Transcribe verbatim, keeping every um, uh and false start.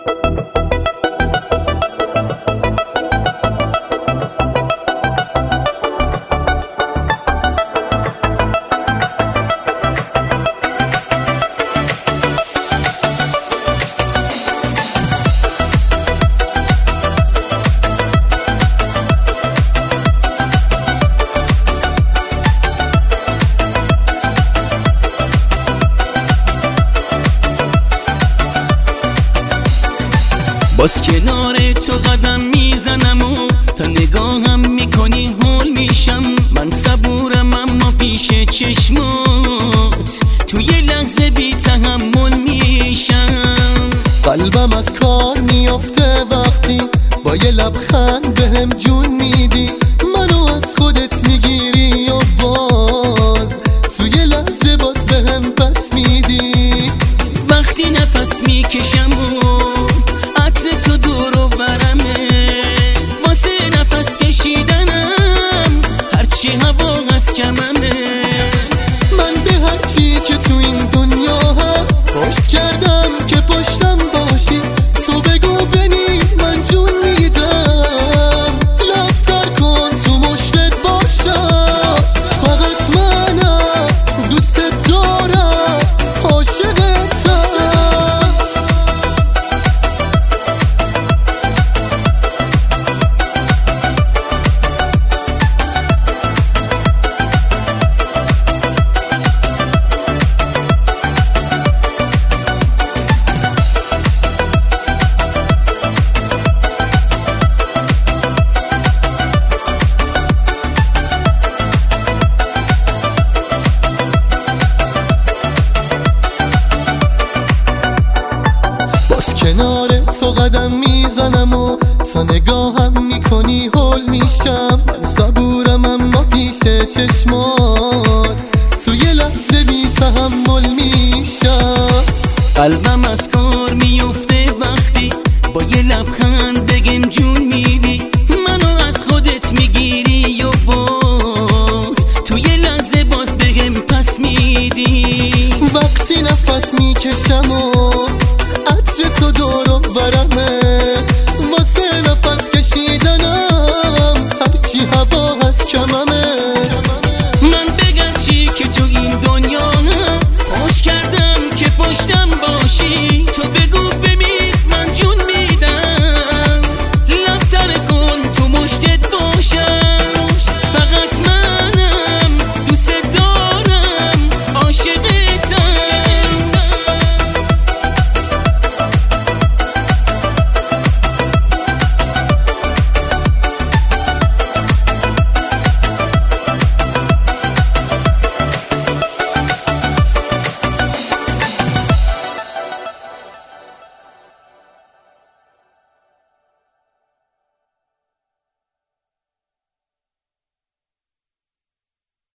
باز کنار تو قدم میزنم و تا نگاهم میکنی هول میشم. من صبورم اما پیش چشمات تو یه لحظه بی تحمل میشم. قلبم از کار میافته وقتی با یه لبخند بهم جون میدی. منو از خودت میگیری و باز تو یه لحظه باز بهم پس میدی. وقتی نفس میکشم و عطر تو دور و برمه، واسه نفس کشیدنم هرچی هوا هست کممه. من به هرچی که تو این دنیا هست پشت کردم که پشتم باشی. تو بگو ببین من جون میدم، لبتر کن تو مشتت باشم. فقط منم دوست دارم عاشقتم. کنار تو قدم میزنم و تا نگاهم میکنی هول میشم. من صبورم اما پیش چشمات تو یه لحظه بی تحمل میشم. قلبم از کار میفته وقتی با یه لبخند بگم جون میدی. منو از خودت میگیری و باز تو یه لحظه باز بگم پس میدی. وقتی نفس میکشم و عطر تو دور و برمه،